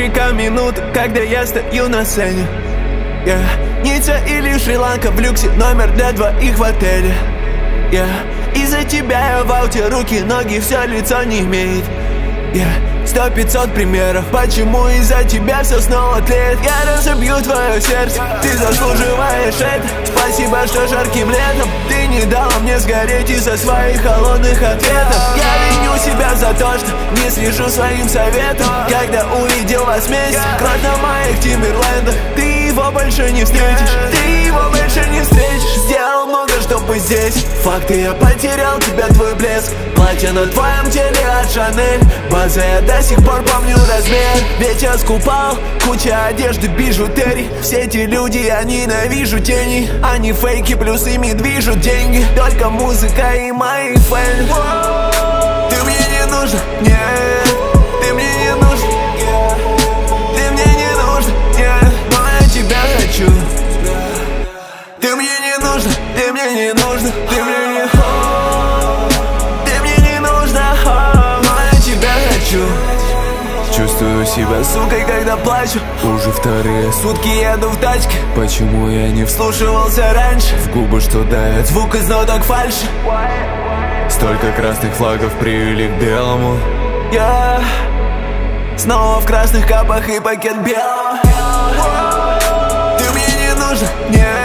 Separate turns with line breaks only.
Америка минут, когда я стою на сцене. Ницца или Шри-Ланка в люксе, номер для двоих в отеле. Из-за тебя я в ауте, руки, ноги, все лицо не имеет. 100-500 примеров, почему из-за тебя все снова тлеет. Я разобью твое сердце, ты заслуживаешь это. Спасибо, что жарким летом ты не дала мне сгореть из-за своих холодных ответов. Я виню себя за то, что не слежу своим советом. Когда увидел вас вместе, кровь на моих Тимберлендах. Ты его больше не встретишь, ты его больше не встретишь. Сделал много, чтобы здесь факты, я потерял тебя, твой блеск. Платье на твоем теле от Шанель, база, я до сих пор помню размер. Ведь я скупал куча одежды, бижутерий. Все эти люди, я ненавижу тени. Они фейки, плюс ими движут деньги. Только музыка и мои фэны. Ты мне не нужна, нет. Ты мне не нужна, ты мне не нужна, нет. Но я тебя хочу. Ты мне не нужна, ты мне не нужна, ты мне не... Ты мне не нужна, но я тебя хочу. Чувствую себя сукой, когда плачу. Уже вторые сутки еду в тачке. Почему я не вслушивался раньше в губы, что дает звук из ноток фальши? Столько красных флагов привели к белому. Я снова в красных капах и пакет белого. Ты мне не нужна, нет.